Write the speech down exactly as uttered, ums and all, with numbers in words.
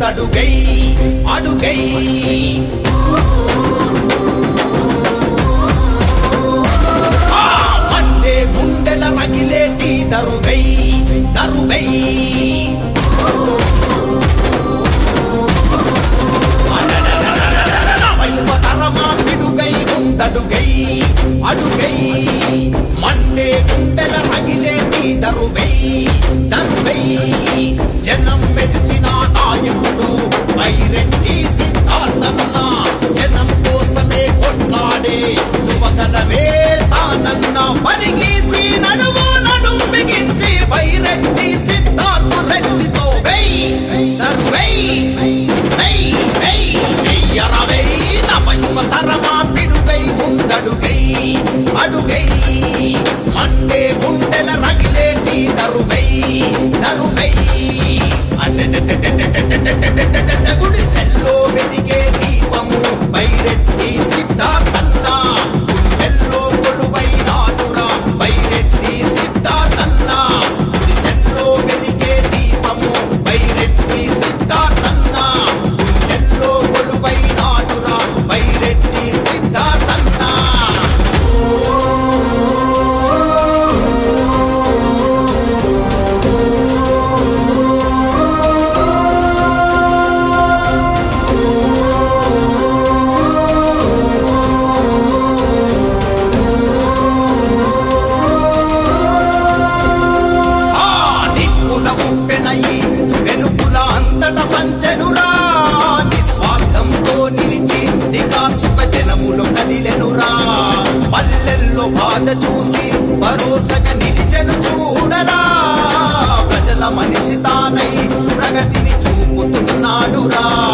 ముందడుగై అడుగై Monday గుండెల రగిలేటి దరువై దరువై యువతరమా పిడుగై ముందడుగై అడుగై Monday గుండెల రగిలేటి దరువై దరువై జనం మెచ్చిన నాయకుడు బైరెడ్డి సిద్ధార్థన్న జనం కోసమే కొట్లాడే యువగలమే తానన్న పరిగీసి నడువు నడుం బిగించి బైరెడ్డి సిద్ధార్థ రెడ్డితో వై దరువై వై వై వెయ్యరవై నవ యువతరమా పిడుగై ముందడుగై అడుగై మండే గుండెల రగిలేటి దరువై దరువై గుడిసెల్లో వెదిగే దీపము బైరెడ్డి సిద్ధార్థన్న గుండెల్లో కొలువైనాడురా బైరెడ్డి సిద్ధార్థన్న గుడిసెల్లో వెదిగే దీపము బైరెడ్డి సిద్ధార్థన్న గుండెల్లో కొలువైనాడురా బైరెడ్డి సిద్ధార్థన్న వెనుకుల అంతట పంచెనురా నిస్వార్థంతో నిలిచి నికాసుక జనములు కదిలెనురా పల్లెల్లో బాధ చూసి భరోసగా నిలిచెను చూడరా ప్రజల మనిషి తానై ప్రగతిని చూపుతున్నాడురా